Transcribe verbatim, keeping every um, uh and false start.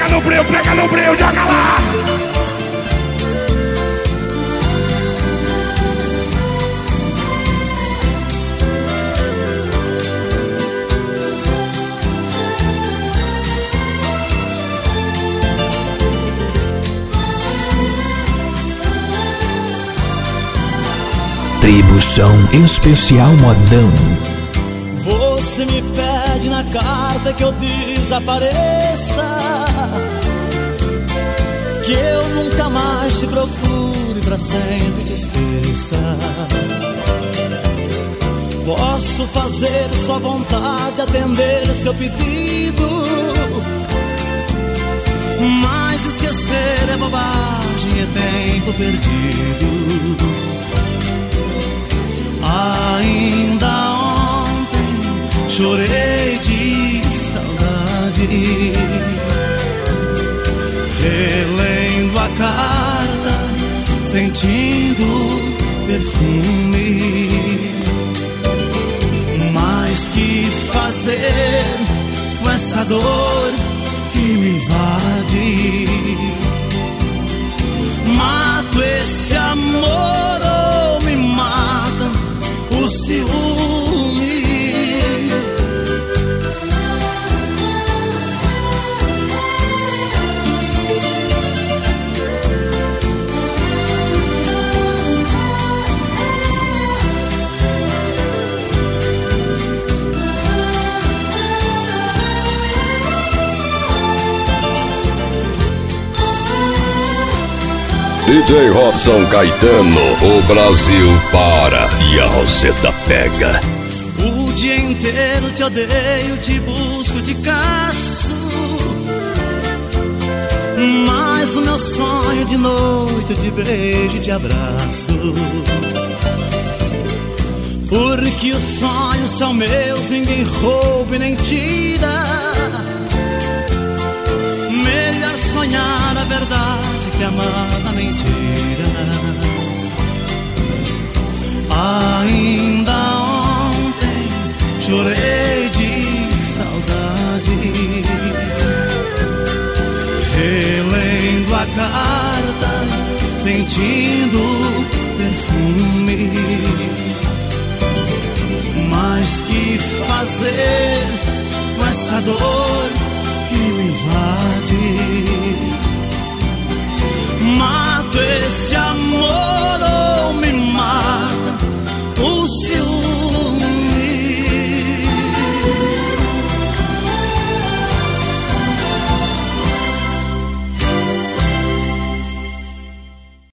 pega no breu, pega no breu, joga lá. Tribução especial modão. Você me pede na carta que eu desapareça, que eu nunca mais te procure, pra sempre te esqueça. Posso fazer sua vontade, atender seu pedido, mas esquecer é bobagem, é tempo perdido. Ainda ontem chorei de saudade, relendo a carta, sentindo perfume. Mas que fazer com essa dor que me invade? Mato esse amor ou me mata o ciúme? D J Robson Caetano, o Brasil para e a Roseta pega. O dia inteiro te odeio, te busco, te caço, mas o meu sonho de noite, de beijo e de abraço. Porque os sonhos são meus, ninguém rouba e nem tira. Melhor sonhar a verdade que amar a mentira. Ainda ontem chorei de saudade, relendo a carta, sentindo perfume. Mas que fazer com essa dor que me invade?